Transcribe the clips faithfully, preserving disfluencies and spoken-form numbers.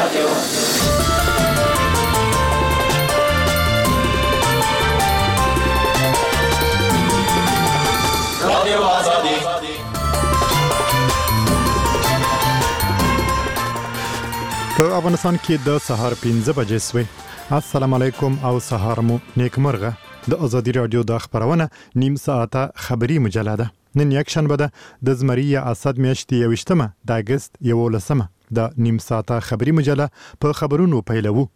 رادیو رادیو آزادی. په افغانستان کې د سهار پنځه بجې سوې. السلام علیکم او سهار مو نیکمرغه. د ازادي رادیو د خبرونه نیم ساعته خبری مجله ده. نن یک شنبه ده د زمری اسد میاشتې یوشتمه د اگست یولسمه. د نیم ساعته خبری مجله په خبرونو پیلوو.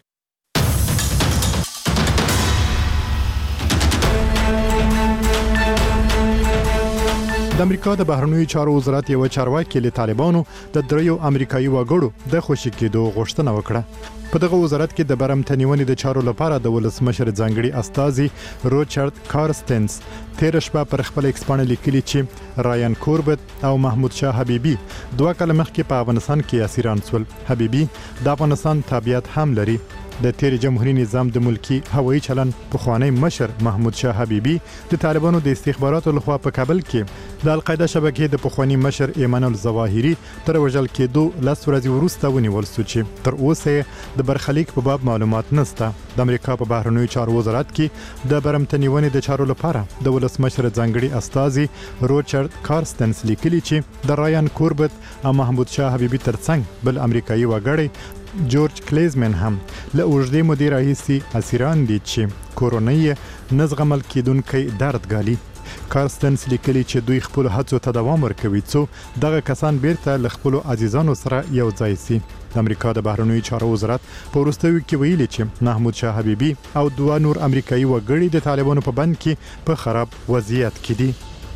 د امریکا د بهرنیو چارو وزارت یو چارواکي له طالبانو د دریو امریکایي وګړو د خوشی کېدو غوښتنه وکړه. په دغه وزارت کې د برمتنیونې د چارو لپاره د ولسمشر ځانګړي استازي روچارد کارستنس تیر شپه پر خپل ایکس باندې لیکلي چې رایان کوربت او محمود شاه حبیبي دوه کاله مخکې په افغانستان کې اسیران شول. حبیبي د افغانستان تابعیت هم لري. د تیر جمهوریت نظام د ملکی هوایي چلن پخوانی مشر محمود شاه حبیبي د طالبانو د استخباراتو لخوا په کابل کې د القاعده شبکې د پخوانی مشر ایمان الظواهری تر وژل کېدو لس ورځې وروسته ونیول شو چې تر اوسه د برخلیک په باب معلومات نشته. د امریکا په بهرنیو چارو وزارت کې د برمتنیونې د چارو لپاره د ولسمشر ځانګړي استازي روچارد کارستنس لیکلي چې د رایان کوربت او محمود شاه حبیبي ترڅنګ بل امریکایي وګړی جورج کلیزمن هم له اوږدې مودې راهیسې اسیران دي چې کورونی نزغمل کېدونکي درد ګالي. کارستنس لیکلي چې دوی خپل هڅو ته دوام ورکوي څو دغه کسان بیرته له خپل عزیزانو سره یو ځای شي. د امریکا د بهرنیو چارو وزارت په وروستیو کې ویلي چې محمود شاه حبیبي او دوه نور امریکایي وګړي د طالبانو په بند کې په خراب وضعیت کې دي.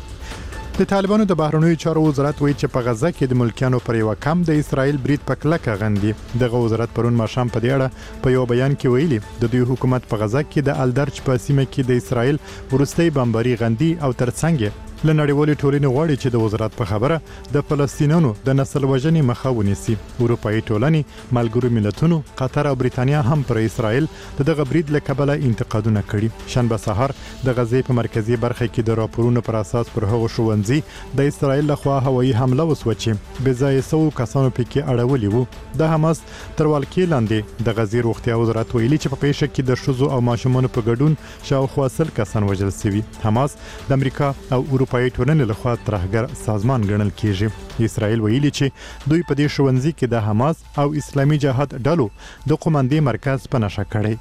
د طالبانو د بهرنیو چارو وزارت وایي چې په غزه کې د ملکیانو پر یو کم د اسرائیل برید په کلکه غندي. دغه وزارت پرون ماښام په دې اړه په یو بیان کې ویلي د دوی حکومت په غزه کې د الدرج په سیمه کې د اسرائیل وروستي بمباري غندي او ترڅنګ له نړیوالې ټولنې غواړي چې د وزارت په خبره د فلسطینیانو د نسل وژنې مخه ونیسي. اروپایي ټولنې، ملګرو ملتونو، قطر او بریتانیا هم پر اسرائیل دغه برید له کبله انتقادونه کړي. شنبه سهار د غزې په مرکزی برخه کې د راپورونو پر اساس پر هغو ښوونځي د اسرائیل لخوا هوایي حمله وسوه چې بې ځایه سوو کسانو پکې اړولي وو. د حماس تر ولکې لاندې د غزې روغتیا وزارت ویلي چې په پیښه کې د ښځو او ماشومانو په ګډون شاوخوا سل کسان وژل شوي. حماس د امریکا او اروپا په ټولنې لخوا ترهګر سازمان ګڼل کیږي. اسرائیل ویلي چې دوی په دې ښوونځي کې د حماس او اسلامي جهاد ډلو د قوماندې مرکز په نښه کړی.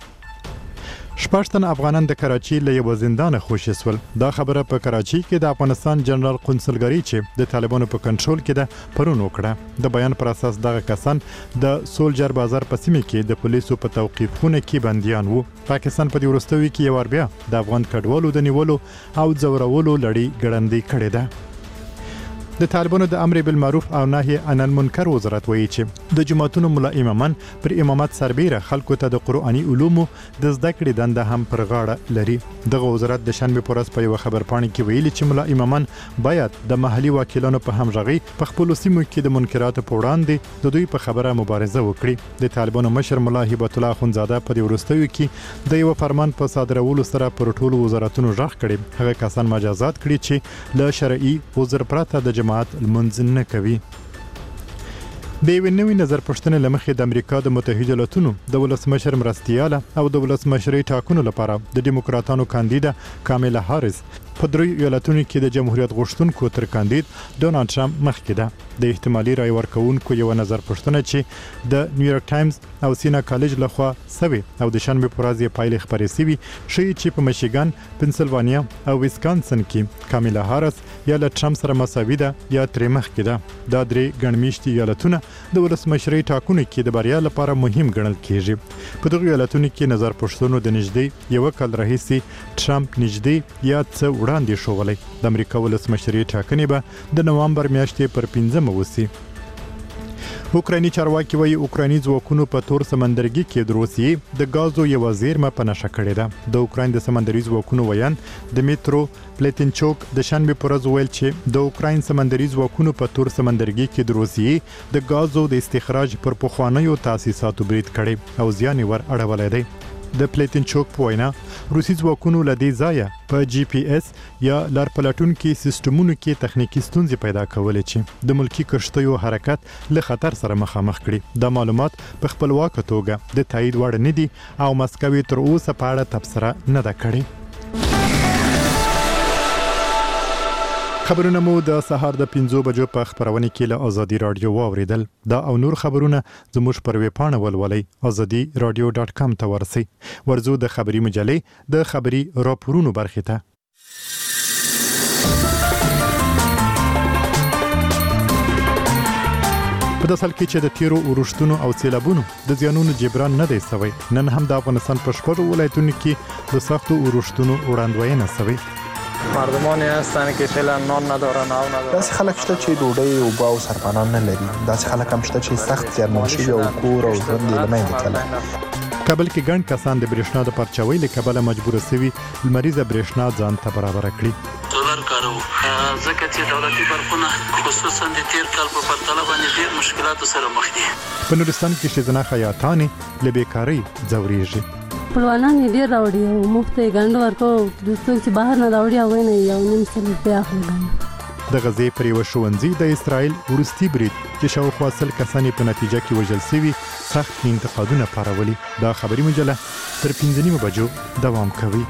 شپږ تن افغانان د کراچي له یو زندان خوشي سول. دا خبره په کراچي کې د افغانستان جنرال قونسلګری چې د طالبانو په کنټرول کې ده پرون وکړه. د بیان پر اساس دغه کسان د سولجر بازار په سیمه کې د پولیسو په توقیفونه کې بنديان وو. پاکستان په دې وروستیو کې یو بیا د افغان کډوالو د نیولو او ځورولو لړۍ ګړندۍ کړې ده. د طالبانو د امر بالمعروف او نهي عن المنکر وزارت وایي چې د جماعتونو ملا امامان پر امامت سربیره خلکو ته د قرآني علومو د زده کړې دنده هم پر غاړه لري. دغه وزارت د شنبه پر ورځ په یو خبرپاڼه کې ویلي چې ملا امامان باید د محلي وکیلانو په همغږي په خپل سیمو کې د منکراتو په وړاندې د دوی په خبره مبارزه وکړي. د طالبانو مشر ملا هبت الله اخونزاده په دې وروستیو کې د یو فرمان په صادرولو سره پر ټولو وزارتونو ژغ کړي هغه کسان مجازات کړي چې له شرعي عذر پرته د جماعت المنځ نه کوي. د یوې نوې نظر پوښتنې له مخې د امریکا د متحده ایالاتونو د ولسمشر مرستیاله او د ولسمشرۍ ټاکنو لپاره د ډیموکراتانو کاندیده کاملا هاریس په دریو ایالتونو کې د جمهوریت غوښتونکو تر کاندید ډونالد ټرمپ مخکې ده. د احتمالي رای ورکوونکو یو نظر پوښتنه چې د نیویارک ټایمز او سینا کالج لخوا سوي او د شنبه پر ورځ پایلې خبرې سوي شي چې په میشیګان، پنسلوانیا او ویسکانسن کې کاملا هاریس یا له ټرمپ سره مساوي ده یا ترې مخکې ده. دا درې ګڼمیشتي ایالتونه د ولسمشرۍ ټاکنو کې د بریا لپاره مهم ګڼل کیږي. په دغه ایالتونو کې نظر پوښتنو د نږدې یو کال راهیسې ټرمپ نږدې یا څه وړاندې شوغلی. د امریکا ولسمشرۍ ټاکنې به د نوامبر میاشتې پر پنځمه وسی. اوکرایني چارواکي وایي اوکرایني ځواکونو په تور سمندرګي کې د روسیې د غازو یو زیرمه په نښه کړې ده. د اوکراین د سمندري ځواکونو ویان دمیترو پلیتنچوک د شنبه پر ورځ ویل چې د اوکراین سمندري ځواکونو په تور سمندرګي کې د روسیې د غازو د استخراج پر پخوانیو تاسیساتو برید کړي او زیان ور اړولای دی. د پلیتنچوک په وینا روسي ځواکونو له دې ځایه په جی پی اس یا لار پلټونکو سیستمونو کې تخنیکی ستونزې پیدا کولې چې د ملکی کشتیو حرکت له خطر سره مخامخ کړي. د معلومات په خپلواکه توګه د تایید وړ نه دي او مسکوي تر اوسه په اړه تبصره نه ده کړې. خبرونه مو د سهار د پنځو بجو په خبرونه کې له ازادي رادیو واوریدل. دا او نور خبرونه زموږ پر ویب پاڼه ولولئ ازادي رادیو ډاټ کام ته ورسئ. ورزو د خبري مجلې د خبري راپورونو برخه ته. په داسې حال کې چې د تیرو اورښتونو او سیلابونو د زیانونو جبران نه دی سوی، نن هم د افغانستان په شپږو ولایتونو کې د سختو اورښتونو وړاندوینه سوی. مردمانی هستن که فعلا نان ندارن او ندارن. داسې خلک شته چې ډوډۍ او اوبه او سرپناه نه لري. داسې خلک هم شته چې سخت زیانمن شوي او کور او ژوند یې له منځه تللی. کابل کې ګڼ کسان د برېښنا د پرچاوۍ له کبله مجبور شوي لمریزه برېښنا ځان ته برابر کړي. سولر کارو ځکه چې دولتي برقونه خصوصا د تیر کال په پرتله باندې ډېر مشکلاتو سره مخ دي. په نورستان کې ښځینه خیاطانې له بیکارۍ ځورېږي. خپلوانان یې ډېر راوړي او مفت یې ګنډ ورکو. دوستان چې بهر نه راوړي هغوی نه یو نیم سل روپۍ اخلي. د غزې پر یوه ښوونځي د اسرائیل وروستي برید چې شاوخوا سل کسان په نتیجه کې وژل شوي سخت انتقادونه پارولي. دا خبري مجله تر پنځه نیمو بجو دوام کوي.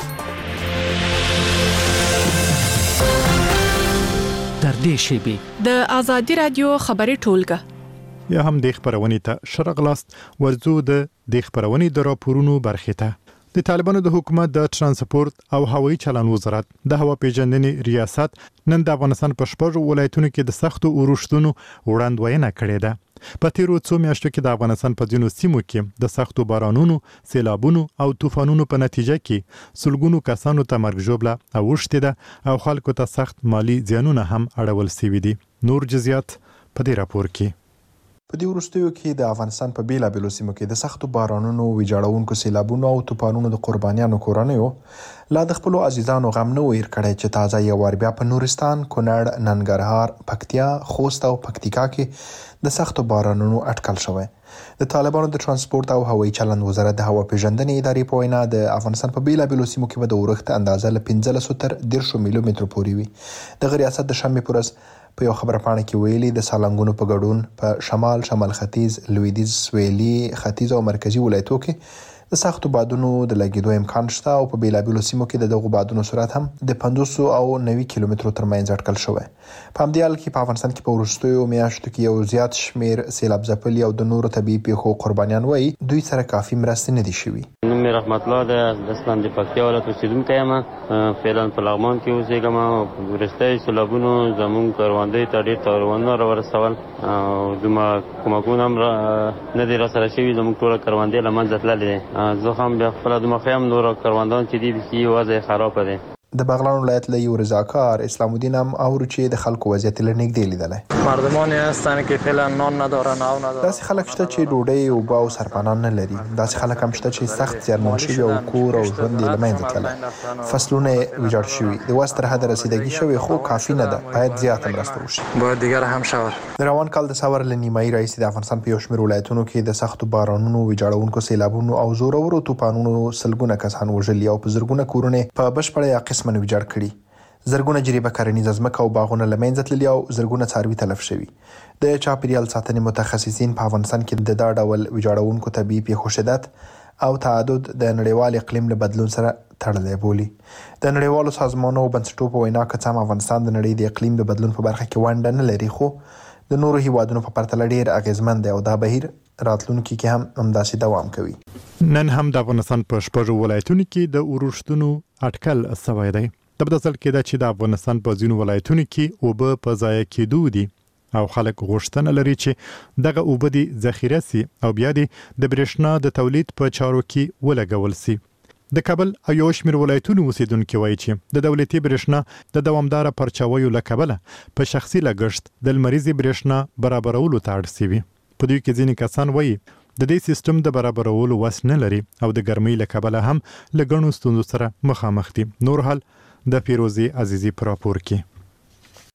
تر دې شیبې د ازادي رادیو خبري ټولګه یا هم د خبرونې ته شرغلاست. ورزو د د خبرونې د راپورونو برخه ته. د طالبانو د حکومت د ترانسپورت او هوایي چلن وزارت د هوا پیژندنې ریاست نن د افغانستان په شپږو ولایتونو کې د سختو اورښتونو وړاندوینه کړې ده. په تیرو څو میاشتو کې د افغانستان په ځینو سیمو کې د سختو بارانونو، سیلابونو او طوفانونو په نتیجه کې سلګونو کسانو ته مرګ ژوبله اوښتې ده او خلکو ته سخت مالی زیانونه هم اړول شوي دي. نور جزئیات په دې راپور کې. په دې وروستیو کې د افغانستان په بیلابیلو سیمو کې د سختو بارانونو، ویجاړونکو سیلابونو او طوفانونو د قربانیانو کورنیو لا د خپلو عزیزانو غم نه ویر کړی چې تازه یو وار بیا په نورستان، کونړ، ننګرهار، پکتیا، خوست او پکتیکا کې د سختو بارانونو اټکل شوی. د طالبانو د ترانسپورت او هوایي چلند وزارت د هوا پیژندنې ادارې په وینا د افغانستان په بیلابیلو سیمو کې به د اورښت اندازه له پنځلسو تر دېرشو میلو مترو پورې وي. دغه ریاست د شنبې په ورځ په یو خبره پاڼه کې ویلي د سالنګونو په ګډون په شمال، شمال ختیځ، لویدیځ، سویلي، ختیځ او مرکزي ولایتونو کې د سختو بادونو د لګېدو امکان شته او په بیلابیلو سیمو کې د دغو بادونو سرعت هم د پنځوس او نوي کیلومترو ترمنځ اټکل شوی. په همدې حال کې په افغانستان کې په وروستیو میاشتو کې یو زیات شمیر سیلاب ځپلي او د نورو طبیعي پیښو قربانیان وایي دوی سره کافي مرستې نه دي شوي. نوم مې رحمت الله ده، د اسلام د پکتیا ولایت اوسېدونکی یم. فعلا په لغمان کې اوسېږم او په وروستیو سیلابونو زموږ کروندې ته ډېر تاوانونه راورسول او دومره کومکونه هم نه دي راسره شوي. زموږ ټوله کروندې له منځه تللې دي. زه هم بیا خپله دومره ښه یم، نور کروندان چې دي بیخي وضع یې خرابه دی. د بغلان ولایت له یو رضاکار اسلام الدین هم اورو چې د خلکو وضعیت له نږدې لیدلی. مردمانی هستن که فعلا نان ندارن او ندارن. داسې خلک شته چې ډوډۍ، اوبه او سرپناه نه لري. داسې خلک هم شته چې سخت زیانمن شوي او کور او ژوند یې له منځه تللی. فصلونه یې ویجاړ شوي. د وس تر حده رسیدګي شوې خو کافي نه ده. باید زیاته مرسته وشي. باید دیگر هم شود. د روان کال د سور له نیمایي راهیسې د افغانستان په یو شمېر ولایتونو کې د سختو بارانونو، ویجاړونکو سیلابونو او زورورو طوفانونو سلګونه کسان وژلي او په زرګونه کورونه په بشپړه یا قسماً ویجاړ کړي. زرګونه جریبه کرنیزه ځمکه او باغونه له منځه تللي او زرګونه څاروي تلف شوي. د چاپیریال ساتنې متخصصین په افغانستان کې د دا ډول ویجاړونکو طبیعي پیښو شدت او تعدد د نړیوال اقلیم له بدلون سره تړلی بولي. د نړیوالو سازمانونو او بنسټونو په وینا که څه هم افغانستان د نړۍ د اقلیم د بدلون په برخه کې ونډه نه لري، خو د نورو هیوادونو په پرتله ډېر اغیزمن دی او دا بهیر راتلونکي کې هم همداسې دوام کوي. نن هم د افغانستان په شپږو ولایتونو کې د اورښتونو اټکل شوی دی. د بدل کې دا چې د افغانستان په ځینو ولایتونو کې اوبه په ضایع کېدو دي او خلک غوښتنه لري چې دغه اوبه دي ذخیره سي او بیا دي د برېښنا د تولید په چارو کې ولګول سي. د کابل او یو شمېر ولایتونو اوسیدونکي وایي چې د دولتي برېښنا د دوامداره پرچاویو له کبله په شخصي لګښت د لمریزې برېښنا برابرولو ته اړ شوي. په دوی کې ځینې کسان وایي د دې سیستم د برابرولو وس نه لري او د ګرمۍ له کبله هم له ګڼو ستونزو سره مخامخ دي. نور حال د فیروزي عزیزي پر راپور کې.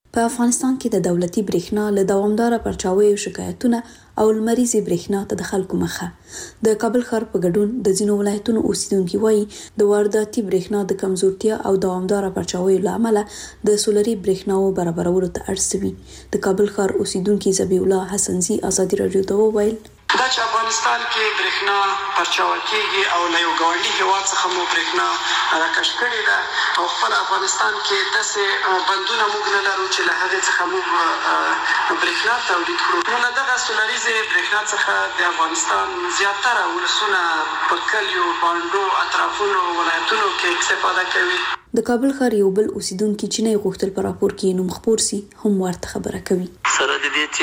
په افغانستان کې د دولتي برېښنا له دوامداره پرچاویو شکایتونه او لمریزې برېښنا ته د خلکو مخه د کابل ښار په ګډون د ځینو ولایتونو اوسیدونکي وایي د وارداتي برېښنا د کمزورتیا او دوامداره پرچاویو له امله د سولري برېښناو برابرولو ته اړ سوي. د کابل ښار اوسیدونکي ذبیح الله حسنزي ازادي راډیو ته وویل دا چې افغانستان کې برېښنا پرچاوه کېږي او له یو ګاونډي هېواد څخه مو برېښنا راکش کړې ده او خپل افغانستان کې داسې بندونه موږ نه لرو چې له هغې څخه موږ برېښنا تولید کړو. نو له دغه سولریزې برېښنا څخه د افغانستان زیاتره ولسونه په کلیو، بانډو، اطرافونو، ولایتونو کې استفاده کوي. د کابل ښار یو بل اوسیدونکي چې نه غوښتل په راپور کې نوم خپور سي هم ورته خبره کوي. سره د دې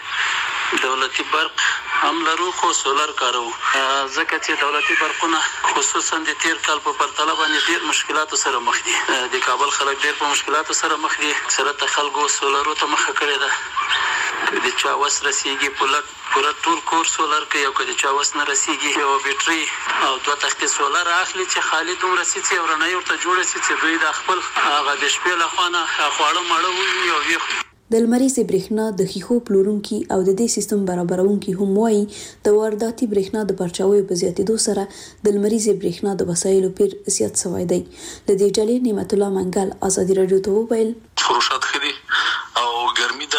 چې دولتي برق هم لرو خو سولر کارو، ځکه چې دولتي برقونه خصوصا د تیر کال په پرتله باندې ډیر مشکلاتو سره مخ دي. د کابل خلک ډیر په مشکلاتو سره مخ دي. اکثره خلکو سولرو ته مخه کړې ده. د چا وس رسیږي پوره پوره ټول کور سولر کوي او که د چا وس نه رسیږي یو بیټري او دوه تختې سولر اخلي چې خالي دومره سي چې ورنۍ ورته جوړه سي چې دوی د خپل هغه د شپې له خوا نه خواړه ماړه وویني او ویښ. د لمریزې برېښنا د ښیښو پلورونکي او د دې سیستم برابرونکي هم وایي د وارداتي برېښنا د پرچاویو په زیاتېدو سره د لمریزې برېښنا د وسایلو پیر زیات شوی دی. د دې ډلې نعمت الله منګل ازادي راډیو ته وویل فروشات خدي او ګرمي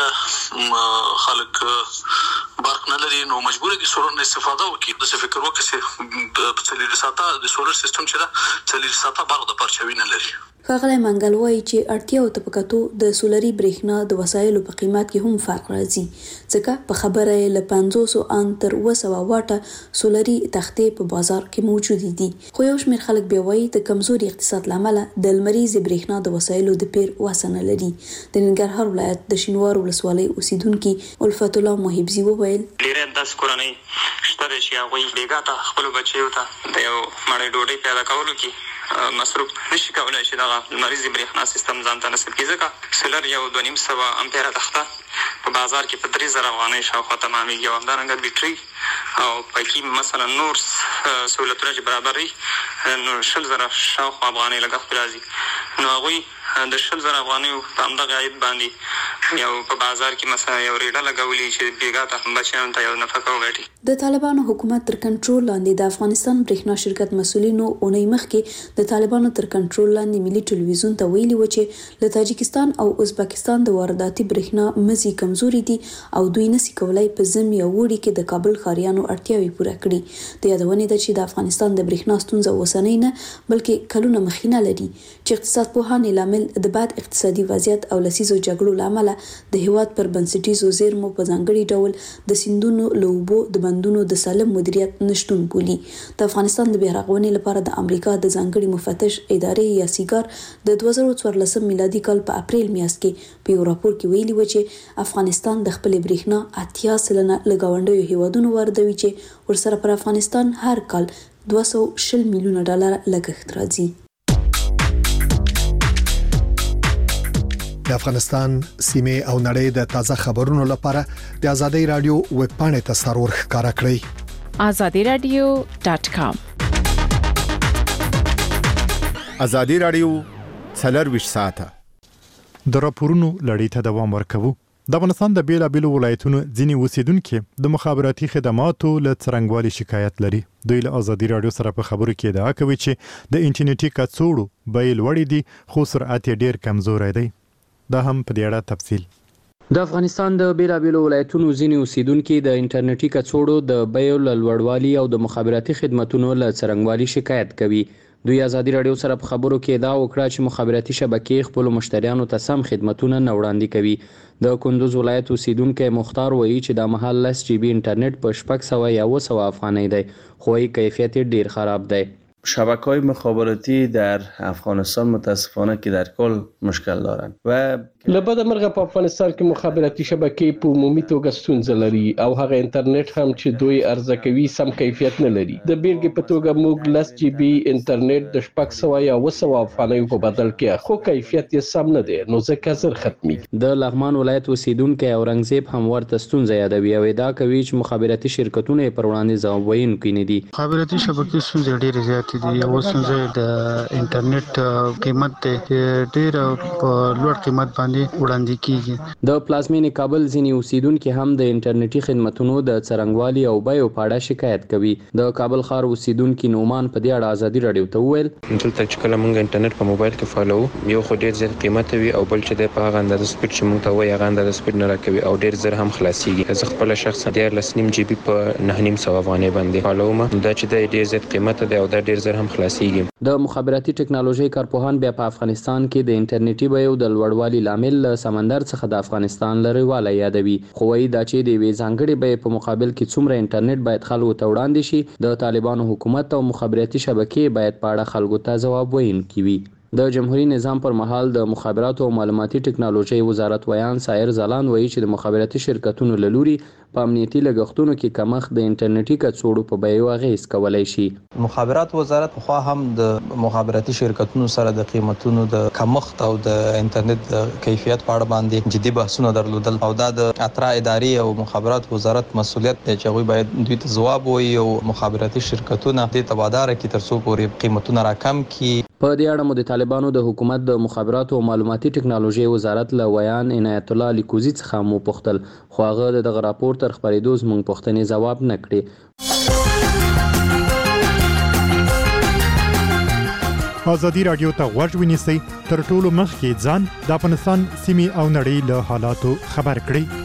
د خلک برق نه لري نو مجبور دي سولر نه استفاده وکړي. د څه فکر وکړي چې په څلور ساعته د سولر سیستم چې دا څلور ساعته برق د پرچاوي نه لري. ښاغلی منګل وایي چې اړتیا او طبقاتو د سولري برېښنا د وسایلو په قیمت کې هم فرق راځي، ځکه په خبره یې له پنځوس ان تر اوه سوه واټه سولري تختې په بازار کې موجودې دي. خو یو شمېر خلک بیا وایي د کمزوري اقتصاد له امله د لمریزې برېښنا د وسایلو د پیر وسه نه لري. د ننګرهار ولایت د شینوار ولسوالۍ اوسیدونکي الفت الله محبزي وویل ډېرې داسې کورنۍ شته دی چې هغوی بېګا ته خپلو بچیو ته د یو مړۍ ډوډۍ پیدا کولو کې مصروف نشي کولای چې دغه لمریزې برېښنا سیستم ځان ته نصب کړي، ځکه سولر یو دوه نیم سوه امپیره تخته په بازار کې په درې زره افغانۍ شاوخوا تمامېږي او همدارنګه بیټري او پکې مثلا نور سهولتونه چې برابروي نو شل زره شاوخوا افغانۍ لګښت راځي. نو هغوی د شل زره افغانیو په همدغه عاید باندې یو په بازار کې مثلا یو ریډه لګولي چې بېګا ته بچیانو ته یو نفقه وګټي. د طالبانو حکومت تر کنټرول لاندې د افغانستان برېښنا شرکت مسؤلینو اونۍ مخکې د طالبانو تر کنټرول لاندې ملي ټلویزیون ته ویلي و چې له تاجکستان او ازبکستان د وارداتي برېښنا مزي کمزوري دي او دوی نسي کولای په زم یا وړي کې د کابل ښاریانو اړتیاوې پوره کړي. د یادونې ده چې د افغانستان د برېښنا ستونزه اوسنۍ نه بلکې کلونه مخینه لري چې اقتصاد پوهان لامل د بد اقتصادي وضعیت او لسیزو جګړو له امله د هیواد پر بنسټیزو زیرمو په ځانګړي ډول د سیندونو له اوبو د بندونو د سالم مدیریت نشتون بولي. د افغانستان د بیارغونې لپاره د امریکا د ځانګړي مفتش ادارې یا سیګار د دوه زره څوارلسم میلادي کال په اپریل میاشت کې په یو راپور کې ویلي و چې افغانستان د خپلې برېښنا اتیا سلنه له ګاونډیو هیوادونو واردوي چې ورسره پر افغانستان هر کال دوه سوه شل میلیونه ډالر لګښت راځي. د افغانستان سیمې او نړۍ د تازه خبرونو لپاره د آزادۍ رادیو ویب پاڼې ته سرور ښکارا کړئ آزادی رادیو ډاټ کام. آزادی رادیو څلرویشت ساعته د راپورونو لړۍ ته دوام ورکوو. د افغانستان د بیلابیلو ولایتونو ځینې اوسیدونکي د مخابراتي خدماتو له څرنګوالي شکایت لري. دوی له آزادي رادیو سره په خبرو کې ادعا کوي چې د انټرنیټي کڅوړو بیې لوړې دي خو سرعت یې ډیر کمزوری دی. دا هم په دې اړه تفصیل. د افغانستان د بیلابیلو ولایتونو ځینې اوسیدونکي د انټرنیټي کڅوړو د بیو له لوړوالي او د مخابراتي خدماتو له څرنګوالي شکایت کوي. دوی آزادي رادیو سره په خبرو کې ادعا وکړه چې مخابراتي شبکې خپل مشتریانو ته سم خدماتونه نه وړاندې کوي. د کندوز ولایت اوسیدونکی مختار وایي چې د مهال لس جی بی اینترنت په شپږ سوه یا اوه سوه افغانۍ دی خو کیفیت ډیر خراب دی. شبکه‌های مخابراتی در افغانستان متاسفانه که در کل مشکل دارند و لبد مرغه په افغانستان کې مخابراتي شبکې په عمومي توګه ستونزه لري او هغه انټرنیټ هم چې دوی عرضه کوي سم کیفیت نه لري. د بیلګې په توګه موږ لس جی بی انټرنیټ د شپږ سوه یا اوه سوه افغانیو په بدل کې خو کیفیت یې سم نه دی نو ځکه زر ختمي. د لغمان ولایت اوسیدونکی اورنګزیب هم ورته ستونزه یادوي او ادعا کوي چې مخابراتي شرکتونه پر وړاندې ځواب ویونکي نه دي. مخابراتي شبکې ستونزې ډېرې زیاتې دي. یو ستونزه د انټرنیټ قیمت دی ډېر په لوړ قیمت باندې باندې وړاندې کیږي. د پلازمینې کابل ځینی اوسیدونکو هم د انټرنیټي خدماتو د څرنګوالي او بیو په اړه شکایت کوي. د کابل ښار اوسیدونکو نومان په دې اړه ازادي رادیو ته وویل دلته چې کله موږ انټرنیټ په موبایل کې فالو یو خو ډیر زیات قیمت وي او بل چې د په هغه اندازه سپیډ چې موږ ته وایي هغه اندازه سپیډ نه راکوي او ډیر زر هم خلاصيږي. زه خپل شخصا ډیر لسنیم جی بي په نه نیم سو افغانۍ باندې فالوم دا چې د ډیر زیات قیمت دی او دا ډیر زر هم خلاصيږي. د مخابراتي ټکنالوژي کارپوهان بیا په افغانستان کې د انټرنیټي بیو د لوړوالي لامل سمندر څخه د افغانستان لريواله یادوي. خو وايي دا چې د وی ځانګړي بیې په مقابل کې څومره انټرنیټ باید خلکو ته وړاندې شي د طالبانو حکومت او مخابراتي شبکې باید په اړه خلکو ته جواب ویونکي وي. د جمهوریت نظام پر مهال د مخابراتو او معلوماتي ټکنالوژي وزارت ویان سایر زالان وایي چې د مخابراتي شرکتونو له لوري په امنیتي لګښتونو کې کمښت د انټرنیټي کڅوړو په بیو اغیز کولای شي. مخابرات وزارت خو هم د مخابراتي شرکتونو سره د قیمتونو د کمښت او د انټرنیټ د کیفیت په اړه باندې جدي بحثونه درلودل او دا د اترا اداري او مخابرات وزارت مسؤلیت دی چې هغه باید دوی ته ځواب وایي او مخابراتي شرکتونه د تبادله کې تر څو پورې قیمتونه راکم کړي. په دې اړه مو د طالبانو د حکومت د مخابراتو او معلوماتي ټکنالوژي وزارت له ویان عنایت الله لیکوزي څخه مو پوښتل خو هغه دغه راپور تر خبرېدو زموږ پوښتنې جواب نه کړي. ازادي رادیو ته غوږ ونیسئ تر ټولو مخکې ځان د افغانستان سیمې او نړۍ له حالاتو خبر کړئ.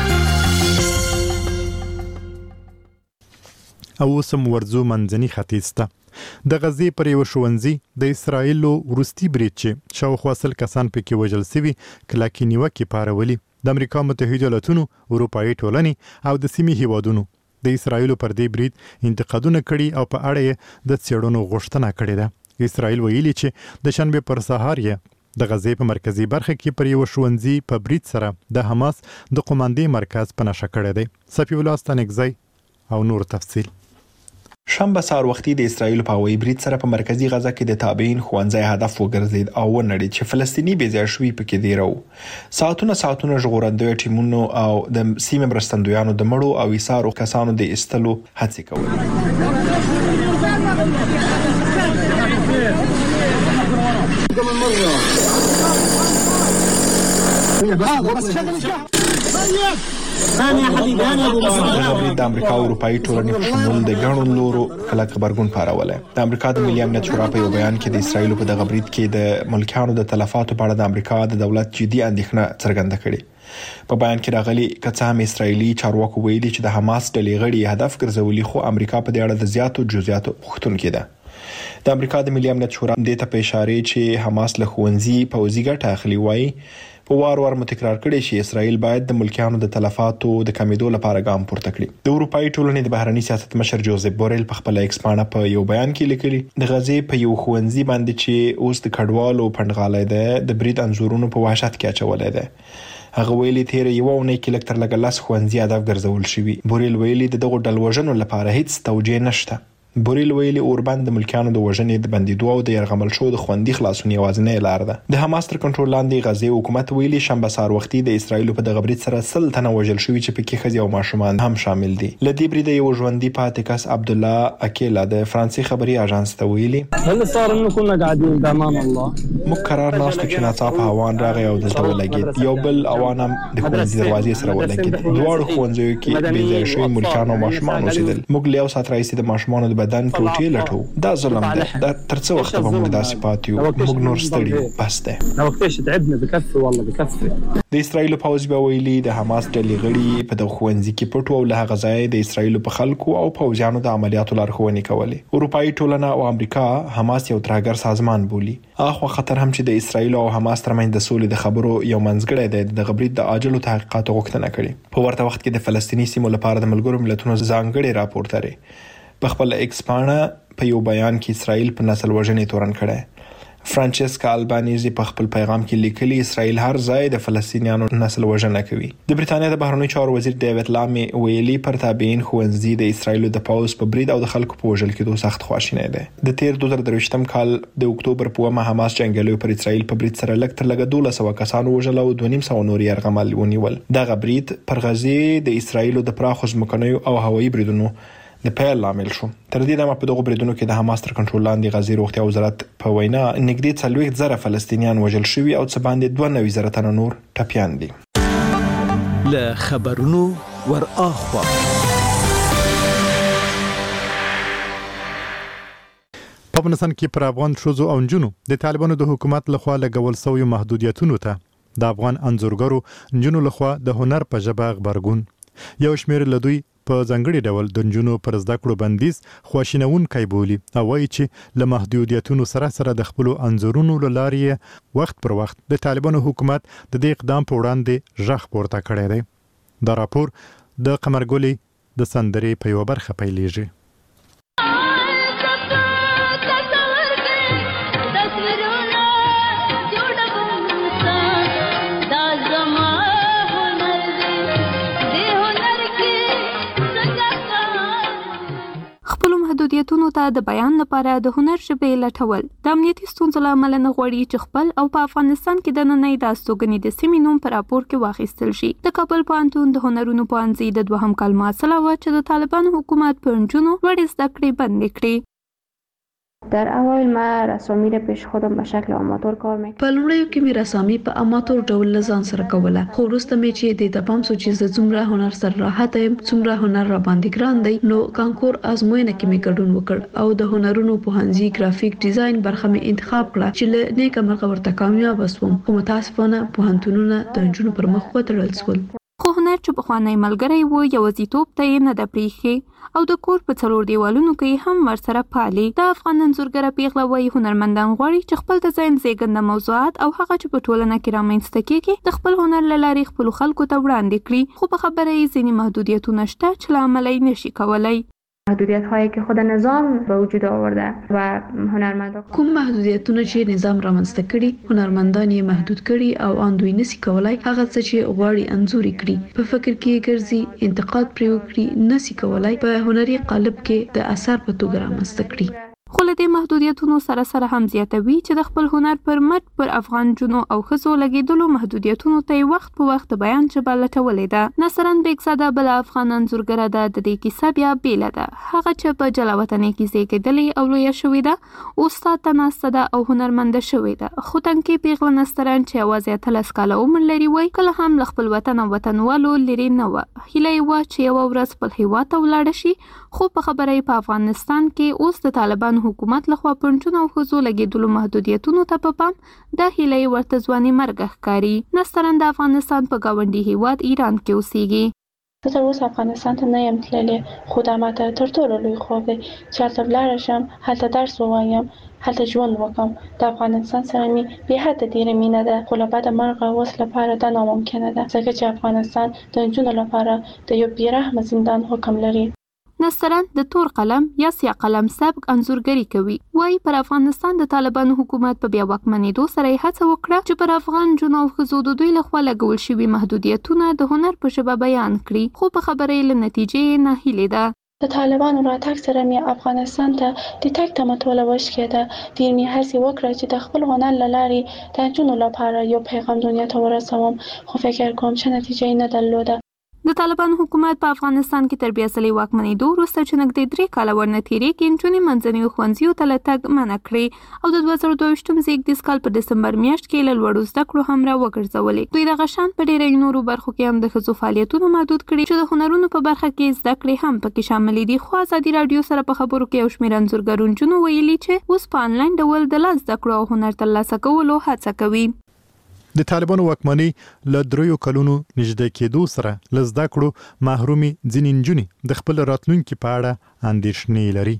او سم ورزو منځني ختیځ ته د غزې پر یو ښوونځي د اسرایلو وروستي برید چې شاوخوا سل کسان پکې وژل شوي کلکې نیوکې پارولي. د امریکا متحده ایالاتونو، اروپایي ټولنې او د سیمې هیوادونو د اسرایلو پر دې برید انتقادونه کړي او په اړه یې د څېړنو غوښتنه کړې ده. اسرایل ویلي چې د شنبې پر سهار یې د غزې په مرکزي برخه کې پر یو ښوونځي په برید سره د حماس د قوماندې مرکز په نښه کړی دی. صفي الله ستانکزی او نور تفصیل. شنبه سهار وختي د اسرایل په هوایي برید سره په مرکزي غزه کې د تابعین ښوونځي هدف وګرځید او ونړید چې فلسطینی بېځایه شوي پکې دی راو. ساعتونه ساعتونه ژغورندوی ټیمونو او د سیمې مرستندویانو د مړو او ایثارو کسانو د ایستلو هڅې کولې. د امریکا او اروپایي ټولنې په شمول د ګڼو لورو کلک خبرګون پارولی. د امریکا د ملي امنیت شورا په یو بیان کې د اسرایلو په دغه برید کې د ملکیانو د تلفاتو په اړه د امریکا د دولت جدي اندېښنه څرګنده کړې. په بیان کې راغلي که څه هم اسرایلي چارواکو ویلي چې د حماس ډلې غړي هدف ګرځولي خو امریکا په دې اړه د زیاتو جزئیاتو غوښتونکې ده. د امریکا د ملي امنیت شورا دې ته په اشاره چې حماس له ښوونځي پوځي ګټه اخلي وایي په وار وار متکرار کړي چې اسرائیل باید د ملکیانو د تلفاتو د کمیدو لپاره ګام پورته کړي. د اروپایي ټولنې د بهرنی سیاست مشر جوزف بوریل په خپل ایکس پاڼه په یو بیان کې لیکلي د غزې په یو ښوونځي باندې چې اوس د کډوالو پندغالی ده د برید انزورونو په وحشت کې اچولای ده. هغه ویلي تیر یو اونۍ کې لکه تر لږه لس ښوونځي هدف ګرځول شوي. بوریل ویلي د دغو ډلوژنو لپاره هیڅ توجیه نشته. بوریل ویلي اوربند د ملکیانو د وژنې د بندیدو او د یرغمل شو د خوندي خلاصون یوازینۍ لار ده. د حماس تر کنټرول لاندې غزې حکومت ویلي شنبه سهار وختي د اسرایلو په دغه برید سره سل تنه وژل شوي چې پکې ښځې او ماشومان هم شامل دي. له دې بریده یو ژوندي پاتې کس عبدالله اکیلا د فرانسې خبري اژانس ته ویلي موږ قرار ناستو چې ناڅاپه هوان راغی او دلته ولګېد. یو بل اوان هم د ښوونځي دروازې سره ولګېد. دواړو ښوونځیو کې بېځایه شوي ملکیان او ماشومان اوسېدل. موږ له یو ساعت راهیسې د ماشومانو د بدن ټوټې دا ظلم ده. دا تر څو وخت به موږ داسې پاتې یو؟ موږ نور ستړي بس ده. د اسرایلو پوځ به ویلي د حماس ډلې غړي په دغه ښوونځي کې پټ او له هغه ځایه د اسرایلو په خلکو او پوځیانو د عملیاتو لارښوونې کولې. اروپایي ټولنه او امریکا حماس یو ترهګر سازمان بولي. اخوا خطر هم چې د اسرایلو او حماس ترمنځ د سولې د خبرو یو منځګړی دی د غبرید د عاجلو تحقیقاتو غوښتنه کړې. په ورته وخت کې د فلسطیني سیمو لپاره د ملګرو ملتونو ځانګړي راپور لري. په خپل ایکس پاڼه په یو بیان کې اسرائیل په نسل وژنې تورن کړي. فرانچسکا البانیزي په خپل پیغام کې لیکلي اسرائیل هر ځای د فلسطینیانو نسل وژنه کوي. د بریتانیا د بهرنیو چارو وزیر ډیوډ لامي ویلي پر تابعین ښوونځي د اسرائیلو د پوځ په برید او د خلکو په وژل کېدو سخت خواشینی دی. د تیر دوه زره درویشتم کال د اکتوبر په اومه حماس جنګیالیو پر اسرائیل په برید سره لږ تر لږه دولس سوه کسان وژل او دوه نیم سوه نور یرغمل ونیول. دغه برید پر غزې د اسرائیلو د پراخو ځمکنیو او هوایي بریدونو د پیل لامل شو. تر دې دمه په دغه بریدونو کې د حماس تر کنټرول لاندې غزي روغتیا وزارت په وینا نږدې څلوېښت زره فلسطینیان وژل شوي او څه باندې دوه نوي زره تنه نور ټپیان دي. له خبرونو ور اخوا په افغانستان کې پر افغان ښځو او نجونو د طالبانو د حکومت لخوا لګول شوی محدودیتونو ته د افغان انځورګرو نجونو لخوا د هنر په ژبه خبرګون یو شمېر له دوی په ځانګړي ډول د نجونو پر زده کړو بندیز خواشینونکی بولي او وایي چې له محدودیتونو سره سره د خپلو انځورونو له لارې وخت پر وخت د طالبانو حکومت د دې اقدام په وړاندې غږ پورته کړی دی. دا راپور د قمرګلې د سندرې په یوه برخه پیلېږي. محدودیتونو ته د بیان لپاره د هنر ژبې لټول د امنیتي ستونزو له امله نه غواړي چې خپل او په افغانستان کې د نننۍ د استوګنې د سیمې نوم په راپور کې واخیستل شي. د کابل پوهنتون د هنرونو پوهنځي د دوهم کال محصله وه چې د طالبانو حکومت پر نجونو وړې زده کړې بندې کړې. در اوایل ما رسامی را پیش خودم به شکل آماتور کار میکردم. په لومړیو کې مې رسامي په اماتور ډول له ځان سره کوله، خو وروسته مې چې د تپام سو چې زه څومره هنر سره راحت یم، څومره هنر را باندې ګران دی، نو کانکور ازموینه کې مې ګډون وکړ او د هنرونو پوهنځي ګرافیک ډیزاین برخه مې انتخاب کړه چې له نیکه مرغه ورته کامیاب وسوم. خو متاسفانه پوهنتونونه د نجونو پر مخ وتړل شول. خو هنر چې پخوانی ملګری و یوازیتوب ته یې نه ده پریښې او د کور په څلور دیوالونو کې هم ورسره پالي. د افغان انځورګره پیغله وایي هنرمندان غواړي چې خپل د ذهن زېږنده موضوعات او هغه چې په ټولنه کې رامنځته کېږي د خپل هنر له لارې خپلو خلکو ته وړاندې کړي، خو په خبره یې ځینې محدودیتونه شته چې له امله یې نشي کولی. محدودیت هایی که خود نظام به وجود آورده و هنرمندان کوم محدودیتونه چې نظام رامنځته کړي هنرمندان یې محدود کړي او ان دوی نسی کولای هغه څه چې غواړي انځوري کړي، په فکر کې ګرځي، انتقاد پرې وکړي، نسی کولای په هنري قالب کې د اثر په توګه رامنځته کړي. خو له دې محدودیتونو سره سره هم زیاتوي چې د خپل هنر پر مټ پر افغان جنو او ښځو لګېدلو محدودیتونو ته یې وخت په وخت د بیان ژبه لټولې ده. نصرن بیگزاده بله افغان انځورګره ده، د دې کیسه بیا بیله ده. هغه چې په جلا وطنۍ کې زیږېدلې او لویه شوې ده، استاد ته ناسته ده او هنرمنده شوې ده. خو تنکۍ پیغله نسترن چې یوازې اتلس کاله عمر لري وایي کله هم له خپل وطن او وطنوالو لرې نه وه. هیله یې وه چې یوه ورځ خپل هېواد ته ولاړه شي، خو په خبره یې په افغانستان کې اوس د طالبانو حکومت لخوا پر نجونو او ښځو لګېدلو محدودیتونو ته په پام دا هیله یې ورته ځواني مرګه ښکاري. نسترن د افغانستان په ګاونډي هېواد ایران کې اوسېږي. زه تر اوسه افغانستان ته نه یم تللې، خو دا ماته تر ټولو لوی خوب دی چې هلته ولاړه شم، هلته درس ووایم، هلته ژوند وکړم. د افغانستان سره مې بې حده ډېره مینه ده، خو له بده مرغه اوس لپاره دا ناممکنه ده ځکه چې افغانستان د نجونو لپاره د یو بېرحمه زندان حکم لري. نسترن د تور قلم یا سیاه قلم سبک انځورګري کوي. وایي پر افغانستان د طالبانو حکومت په بیا واکمنېدو سره یې هڅه وکړه چې پر افغان جنو او ښځو د دوی لخوا لګول شوي محدودیتونه د هنر په ژبه بیان کړي، خو په خبره یې له نتیجې ناهیلې ده. د طالبانو راتګ سره مې افغانستان ته د تګ تمه وشکېده. ډېر مې هڅې وکړه چې د خپل هنر له لارې د نجونو لپاره یو پیغام دنیا ته ورسوم، خو فکر کوم چې نتیجه یې نه درلوده. د طالبانو حکومت په افغانستان کې تر بیا ځلې واکمنېدو وروسته چې نږدې درې کاله ورنه تېرېږي نجونې منځنیو ښوونځیو ته له تګ منع کړې او د دوه زره دوه ویشتم زېږدیز کال په ډسمبر میاشت کې له لوړو زده کړو هم را وګرځولې. دوی دغه شان په ډېرو نورو برخو کې هم د ښځو فعالیتونه محدود کړي چې د هنرونو په برخه کې زده کړې هم پکې شاملې دي. خو ازادي راډیو سره په خبرو کې یو شمېر انځورګرو نجونو ویلي چې اوس په انلاین ډول د لاس زده کړو او هنر ترلاسه کولو هڅه کوي. د طالبانو واکمنۍ له دریو کلونو نږدې کېدو سره له زده کړو محرومي ځینې نجونې د خپل راتلونکي په اړه اندېښنې لري.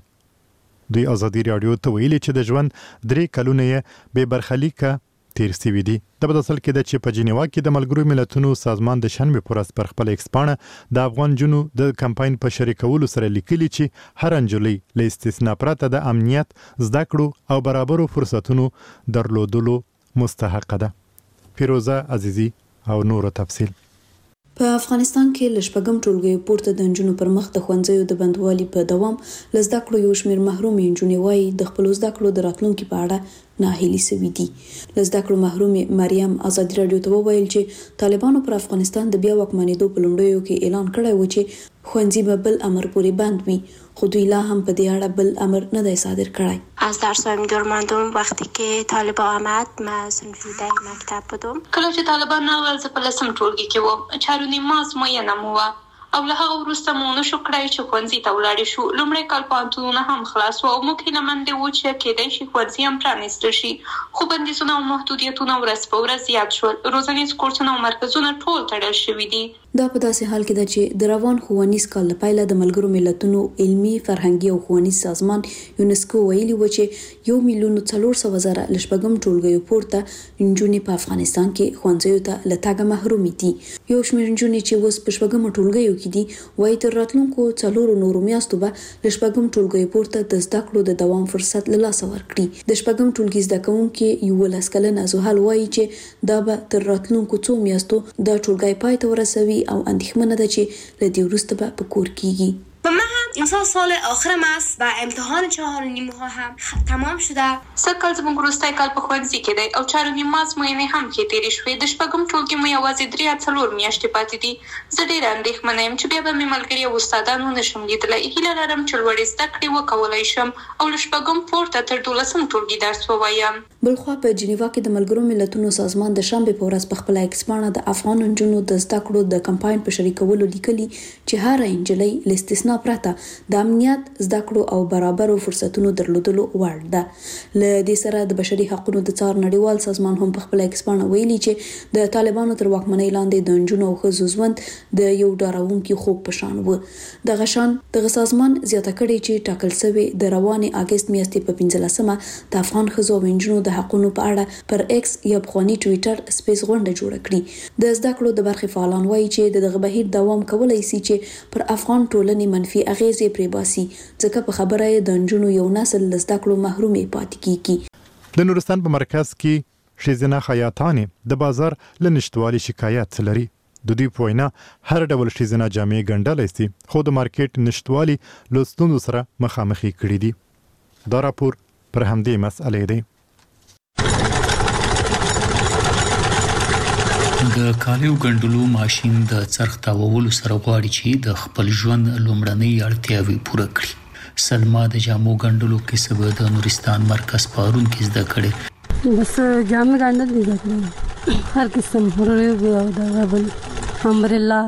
دوی ازادي راډیو ته ویلي چې د ژوند درې کلونه یې بې برخلیکه تیر سوي دي. د بد اصل کې ده چې په جنیوا کې د ملګرو ملتونو سازمان د شنبې په ورځ پر خپل ایکس پاڼه د افغان جنو د کمپاین په شریکولو سره لیکلي چې هر نجلۍ له استثنا پرته د امنیت، زده کړو او برابرو فرصتونو درلودلو مستحقه ده. فیروزه عزیزی او نور تفصیل. په افغانستان کې له شپږم ټولګیو پورته د نجونو پر مخ د ښوونځیو د بندوالي په دوام له زده کړو یو شمېر محرومې نجونې وایي د خپلو زده کړو د راتلونکي په اړه ناهیلي سوي دي. له زده کړو محرومې مریم ازادي راډیو ته وویل چې طالبانو پر افغانستان د بیا واکمنېدو په لومړیو کې اعلان کړی و چې ښوونځي به بل امر پورې بند وي، خو دوی لا هم په دې اړه بل امر نه دی صادر کړی. از درسم دور ماندم وقتی که طالبان آمد ما صنف ده مکتب بودم. کله چې طالبان راغلل زه په لسم ټولګي کې وم. چارو نیمه ازموینه مو وه او له هغه وروسته مو نشو کړای چې ښوونځي ته ولاړې شو. لومړی کال پوهنتونونه هم خلاص وو او موږ هیله مندې وو چې کېدای شي ښوونځي هم پرانیستل شي، خو بندیزونه او محدودیتونه ورځ په ورځ زیات شول. روزنیز کورسونه او مرکزونه ټول تړل شوي دي. دا په داسې حال کې ده چې د روان ښوونیز کال له پیله د ملګرو ملتونو علمي، فرهنګي او ښوونیز سازمان یونسکو ویلي و چې یو میلیون څلور سوه زره له شپږم ټولګیو پورته نجونې په افغانستان کې ښوونځیو ته له تګه محرومې دي. یو شمېر نجونې چې اوس په شپږمو ټولګیو کې دي وایي تر راتلونکو څلورو نورو میاشتو به له شپږم ټولګیو پورته د زده کړو د دوام فرصت له لاسه ورکړي. د شپږم ټولګي زده کوونکي یولس کلنه زحل وایي چې دا به تر راتلونکو څو میاشتو دا ټولګی پای ته ورسوي او اندېښمنه ده چې له دې وروسته به په کور کېږي. و من هم امسال سال آخرم است و امتحان چهار و نیمه ها هم تمام شده. سږ زموږ وروستی کال په ښوونځي کې دی او چارو نیمه ازموینې هم کې تېرې شوې. د شپږم ټولګي مو یوازې درې یا څلور میاشتې پاتې دي. زه ډېره اندېښمنه یم چې بیا به مې ملګري او استادان ونه شم لیدلی. هیله لرم چې لوړې زده کړې وکولی شم او له شپږم پورته تر دولسم ټولګي درس ووایم. بلخوا په جنیوا کې د ملګرو ملتونو سازمان د شنبې په ورځ په خپله ایکس پاڼه د افغان نجونو د زده کړو د کمپاین په شریکولو لیکلي چې هره نجلۍ له استثنا پرته د امنیت، زده کړو او برابرو فرصتونو درلودلو وړ ده. له دې سره د بشري حقوقو د څار نړیوال سازمان هم په خپله ایکس پاڼه ویلي چې د طالبانو تر واکمنۍ لاندې د نجونو او ښځو ژوند د یو ډارونکي خوب په شان و. دغه شان دغه سازمان زیاته کړې چې ټاکل شوی د روانې اګست میاشتې په پنځلسمه د افغان ښځو او نجونو د حقونو په اړه پر ایکس یا پخواني ټویټر سپیس غونډه جوړه کړي. د زده کړو د برخې فعالان وایي چې دغه بهیر دوام کولی شي چې پر افغان ټولنې منفي اغیزې پرې باسي، ځکه په خبره یې د نجونو یو نسل له زده کړو محرومې پاتې کیږي. د نورستان په مرکز کې ښځینه خیاطانې د بازار له نشتوالي شکایت لري. د دوی په وینا هر ډول ښځینه جامې ګنډلی سي، خو د مارکیټ نشتوالي له ستونزو سره مخامخې کړي دي. دا راپور پر همدې مسئلې دی. د کالیو ګنډلو ماشین د څرخ تاوولو سره غواړي چې د خپل ژوند لومړنۍ اړتیاوې پوره کړي. سلما د جامو ګنډلو کسب د نورستان مرکز پارون کې زده کړې. بس جامې ګنډل دي زده کړې، هر قسم هورې او دغه بل امبریلا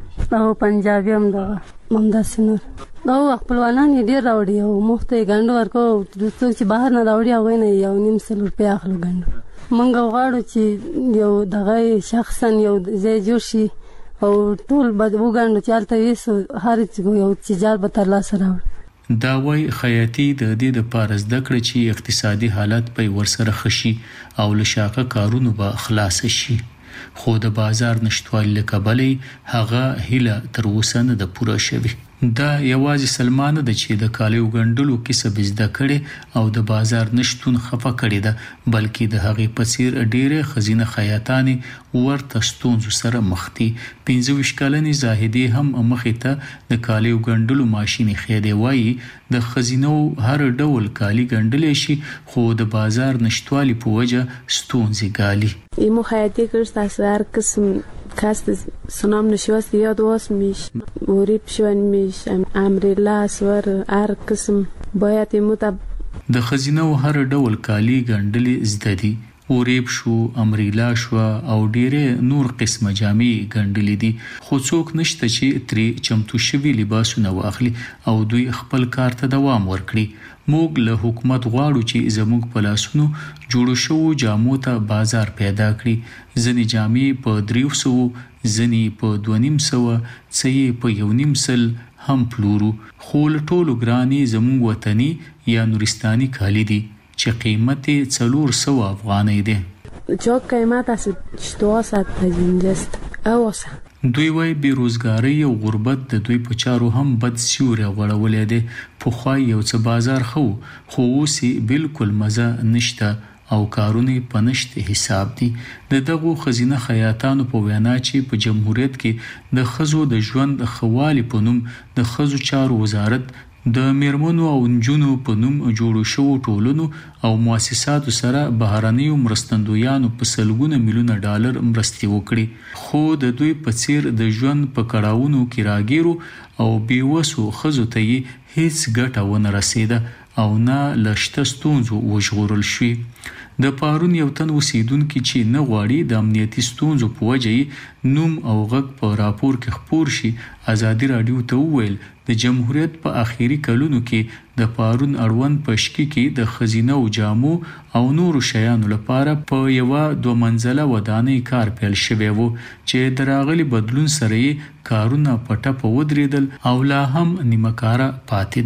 او پنجابي هم دغه همداسې نور دا خپلوانان یې ډېر راوړي او مفت یې ګنډو ورکوو. څوک چې بهر نه راوړي هغوی نه یو نیم سل روپۍ اخلو ګنډو. موږ غواړو چې یو دغه شخصا یو ځای جوړ شي او ټول به وګنډو چې هلته یوسو هر یو تجارت به ترلاسه راوړو. دا وایي خیاطي د دې دپاره زده کړه چې اقتصادي حالت به یې ورسره ښه شي او له شاقه کارونو به خلاصه شي، خو د بازار نشتوالي له کبله هغه هیله تر اوسه نه ده پوره شوې. دا یوازې سلما نه ده چې د کالیو ګنډلو کسب زده کړې او د بازار نشتون خفه کړې ده، بلکې د هغې په څیر ډېرې ښځینه خیاطانې ورته ستونزو سره مخ دي. پنځه ویشت کلنې زاهدې هم مخې ته د کالیو ګنډلو ماشین ایښی وایي د ښځینو هر ډول کالي ګنډلی شي، خو د بازار نشتوالي په وجه ستونزې ګالي. ایمو خیاطی کرد هر قسم کاست سنام نشوست یاد واس میش وریب شون میش امریلا سور هر قسم باید ایمو تا د ښځینو هر ډول کالي ګنډلې زده دي. وریب شو، امریلا شو او ډېرې نور قسمه جامې ګنډلې دي، خو څوک نشته چې ترې چمتو شوي لباسونه واخلي او دوی خپل کار ته دوام ورکړي. موږ له حکومت غواړو چې زموږ په لاسونو جوړو شوو جامو ته بازار پیدا کړي. ځینې جامې په دریو سوو، ځینې په دوه نیم سوه، څه یې په یو نیم سل هم پلورو، خو له ټولو ګرانې زموږ وطني یا نورستاني کالي دي چې قیمت یې څلور سوه افغانۍ دی. چاک قیمت است چطور است اینجاست اوسه. دوی وای بیروزګاری او غربت د دوی په چارو هم بد سیوری غوړولې دي. پخوا یو څه بازار خو خو اوس بالکل مزه نشته او کارونه په نشته حساب دي. د دغو خزینه خیاطانو په وینا چې په جمهوریت کې د خزو د ژوند خوالي په نوم د خزو چارو وزارت د میرمنو او نجونو په نوم جوړو شوو ټولنو او مؤسساتو سره بهرنیو مرستندویانو په سلګونه میلیونه ډالر مرستې وکړي، خو د دوی په څیر د ژوند په کړاوونو کې راګیرو او بیوسو ښځو ته یې هیڅ ګټه ونه رسیده او نه له شته ستونزو وژغورل شوي. د پارون یو تن اوسیدونکي چې نه غواړي د امنیتي ستونزو په وجه یې نوم او غږ په راپور کې خپور شي، ازادي راډیو ته وویل د جمهوریت په اخیری کلونو کې د پارون اړوند په شکی کې د خزینه او جامو او نورو شیانو لپاره په یوه دوه منزله ودانۍ کار پیل شوی و چې د راغلي بدلون سره یې کارونه په ټپه ودرېدل او لا هم نیمه کاره پاتې